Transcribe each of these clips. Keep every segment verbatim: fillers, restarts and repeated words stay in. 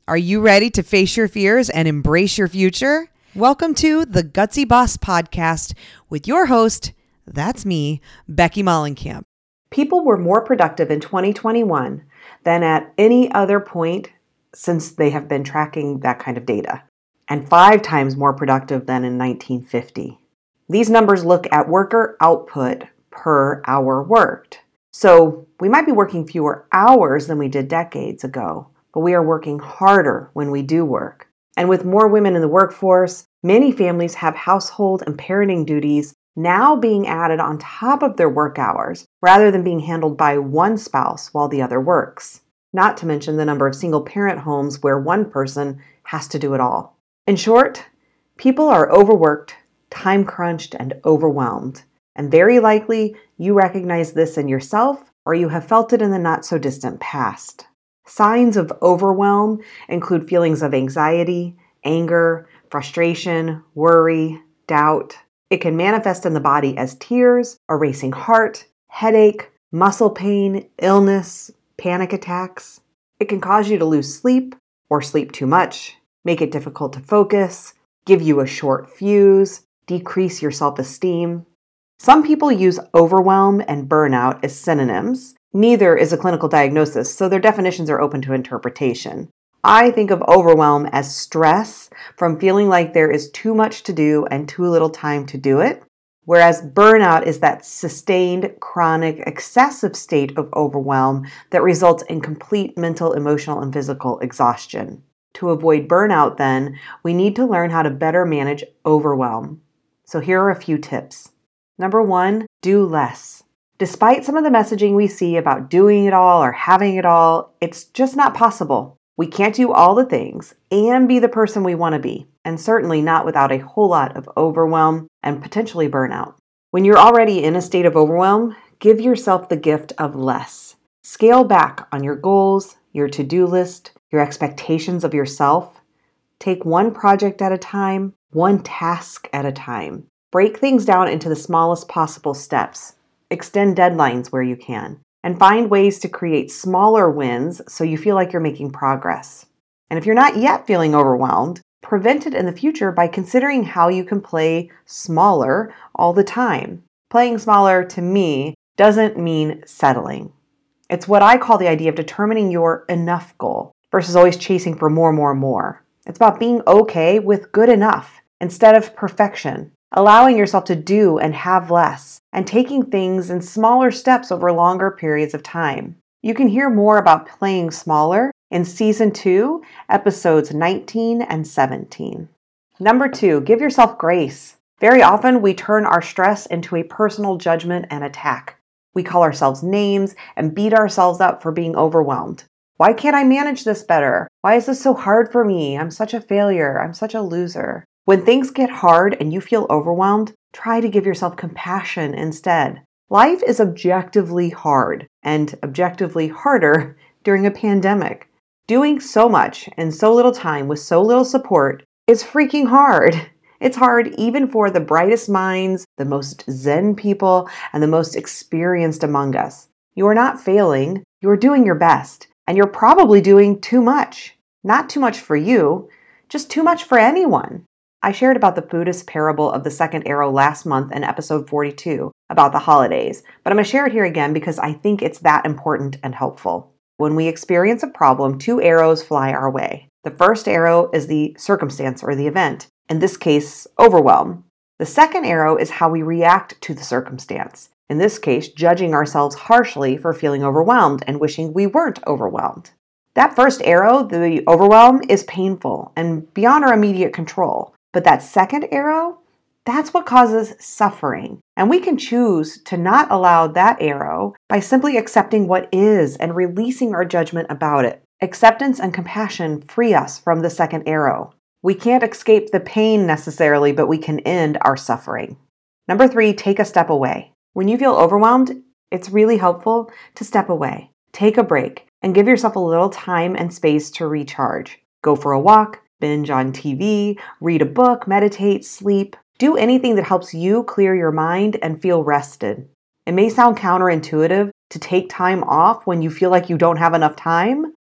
Are you ready to face your fears and embrace your future? Welcome to the Gutsy Boss Podcast with your host, that's me, Becky Mollenkamp. People were more productive in twenty twenty-one than at any other point since they have been tracking that kind of data, and five times more productive than in nineteen fifty. These numbers look at worker output per hour worked. So we might be working fewer hours than we did decades ago, but we are working harder when we do work. And with more women in the workforce, many families have household and parenting duties now being added on top of their work hours, rather than being handled by one spouse while the other works. Not to mention the number of single-parent homes where one person has to do it all. In short, people are overworked, time-crunched, and overwhelmed. And very likely, you recognize this in yourself, or you have felt it in the not-so-distant past. Signs of overwhelm include feelings of anxiety, anger, frustration, worry, doubt. It can manifest in the body as tears, a racing heart, headache, muscle pain, illness, panic attacks. It can cause you to lose sleep or sleep too much, make it difficult to focus, give you a short fuse, decrease your self-esteem. Some people use overwhelm and burnout as synonyms. Neither is a clinical diagnosis, so their definitions are open to interpretation. I think of overwhelm as stress from feeling like there is too much to do and too little time to do it, whereas burnout is that sustained, chronic, excessive state of overwhelm that results in complete mental, emotional, and physical exhaustion. To avoid burnout, then, we need to learn how to better manage overwhelm. So here are a few tips. Number one, do less. Despite some of the messaging we see about doing it all or having it all, it's just not possible. We can't do all the things and be the person we want to be, and certainly not without a whole lot of overwhelm and potentially burnout. When you're already in a state of overwhelm, give yourself the gift of less. Scale back on your goals, your to-do list, your expectations of yourself. Take one project at a time, one task at a time. Break things down into the smallest possible steps. Extend deadlines where you can, and find ways to create smaller wins so you feel like you're making progress. And if you're not yet feeling overwhelmed, prevent it in the future by considering how you can play smaller all the time. Playing smaller, to me, doesn't mean settling. It's what I call the idea of determining your enough goal versus always chasing for more, more, more. It's about being okay with good enough instead of perfection. Allowing yourself to do and have less, and taking things in smaller steps over longer periods of time. You can hear more about playing smaller in Season two, Episodes nineteen and seventeen. Number two, give yourself grace. Very often we turn our stress into a personal judgment and attack. We call ourselves names and beat ourselves up for being overwhelmed. Why can't I manage this better? Why is this so hard for me? I'm such a failure. I'm such a loser. When things get hard and you feel overwhelmed, try to give yourself compassion instead. Life is objectively hard, and objectively harder during a pandemic. Doing so much in so little time with so little support is freaking hard. It's hard even for the brightest minds, the most zen people, and the most experienced among us. You are not failing, you are doing your best, and you're probably doing too much. Not too much for you, just too much for anyone. I shared about the Buddhist parable of the second arrow last month in episode forty-two about the holidays, but I'm going to share it here again because I think it's that important and helpful. When we experience a problem, two arrows fly our way. The first arrow is the circumstance or the event, in this case, overwhelm. The second arrow is how we react to the circumstance, in this case, judging ourselves harshly for feeling overwhelmed and wishing we weren't overwhelmed. That first arrow, the overwhelm, is painful and beyond our immediate control. But that second arrow, that's what causes suffering. And we can choose to not allow that arrow by simply accepting what is and releasing our judgment about it. Acceptance and compassion free us from the second arrow. We can't escape the pain necessarily, but we can end our suffering. Number three, take a step away. When you feel overwhelmed, it's really helpful to step away. Take a break and give yourself a little time and space to recharge. Go for a walk. Binge on T V, read a book, meditate, sleep. Do anything that helps you clear your mind and feel rested. It may sound counterintuitive to take time off when you feel like you don't have enough time,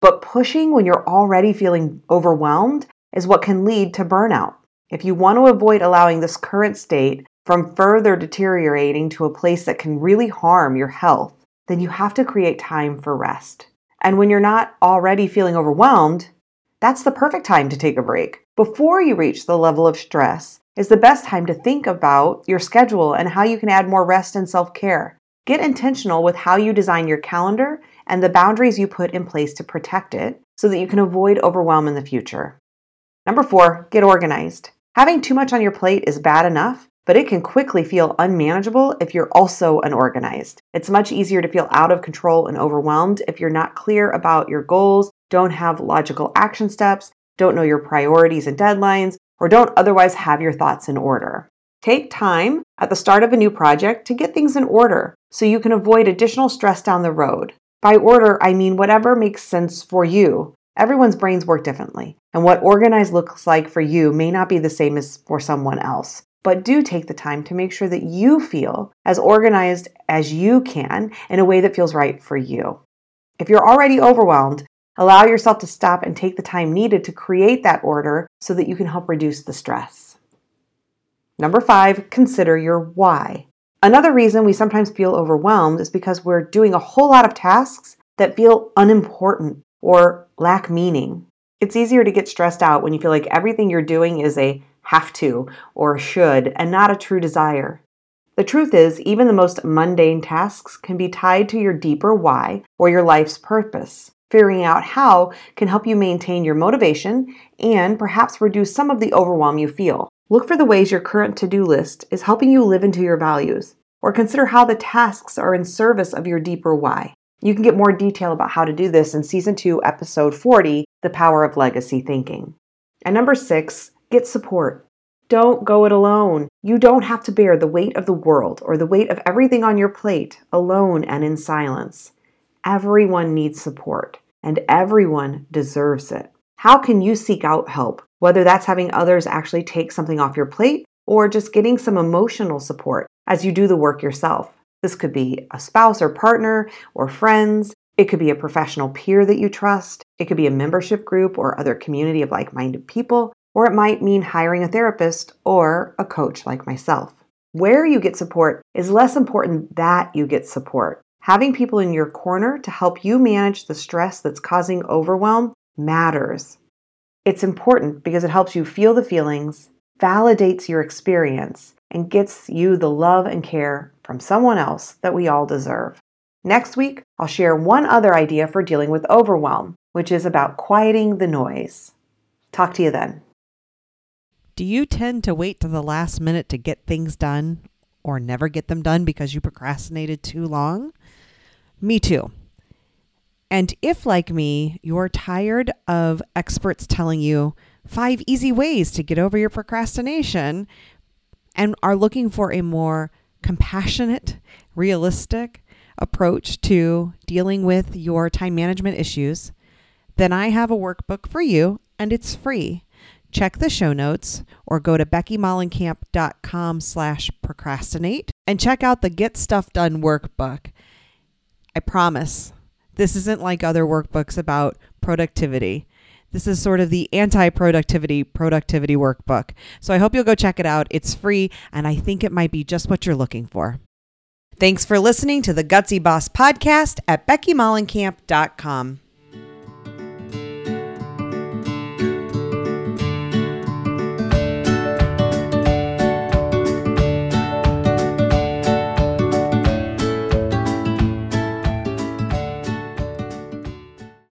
But pushing when you're already feeling overwhelmed is what can lead to burnout. If you want to avoid allowing this current state from further deteriorating to a place that can really harm your health, then you have to create time for rest. And when you're not already feeling overwhelmed, that's the perfect time to take a break. Before you reach the level of stress is the best time to think about your schedule and how you can add more rest and self-care. Get intentional with how you design your calendar and the boundaries you put in place to protect it so that you can avoid overwhelm in the future. Number four, get organized. Having too much on your plate is bad enough, but it can quickly feel unmanageable if you're also unorganized. It's much easier to feel out of control and overwhelmed if you're not clear about your goals, don't have logical action steps, don't know your priorities and deadlines, or don't otherwise have your thoughts in order. Take time at the start of a new project to get things in order so you can avoid additional stress down the road. By order, I mean whatever makes sense for you. Everyone's brains work differently, and what organized looks like for you may not be the same as for someone else. But do take the time to make sure that you feel as organized as you can in a way that feels right for you. If you're already overwhelmed, allow yourself to stop and take the time needed to create that order so that you can help reduce the stress. Number five, consider your why. Another reason we sometimes feel overwhelmed is because we're doing a whole lot of tasks that feel unimportant or lack meaning. It's easier to get stressed out when you feel like everything you're doing is a have to or should and not a true desire. The truth is, even the most mundane tasks can be tied to your deeper why or your life's purpose. Figuring out how can help you maintain your motivation and perhaps reduce some of the overwhelm you feel. Look for the ways your current to-do list is helping you live into your values, or consider how the tasks are in service of your deeper why. You can get more detail about how to do this in Season two, Episode forty, The Power of Legacy Thinking. And number six, get support. Don't go it alone. You don't have to bear the weight of the world or the weight of everything on your plate alone and in silence. Everyone needs support, and everyone deserves it. How can you seek out help, whether that's having others actually take something off your plate or just getting some emotional support as you do the work yourself? This could be a spouse or partner or friends. It could be a professional peer that you trust. It could be a membership group or other community of like-minded people, or it might mean hiring a therapist or a coach like myself. Where you get support is less important that you get support. Having people in your corner to help you manage the stress that's causing overwhelm matters. It's important because it helps you feel the feelings, validates your experience, and gets you the love and care from someone else that we all deserve. Next week, I'll share one other idea for dealing with overwhelm, which is about quieting the noise. Talk to you then. Do you tend to wait to the last minute to get things done or never get them done because you procrastinated too long? Me too. And if, like me, you're tired of experts telling you five easy ways to get over your procrastination and are looking for a more compassionate, realistic approach to dealing with your time management issues, then I have a workbook for you and it's free. Check the show notes or go to beckymollenkamp.com slash procrastinate and check out the Get Stuff Done workbook. I promise this isn't like other workbooks about productivity. This is sort of the anti-productivity productivity workbook. So I hope you'll go check it out. It's free, and I think it might be just what you're looking for. Thanks for listening to the Gutsy Boss podcast at becky mollenkamp dot com.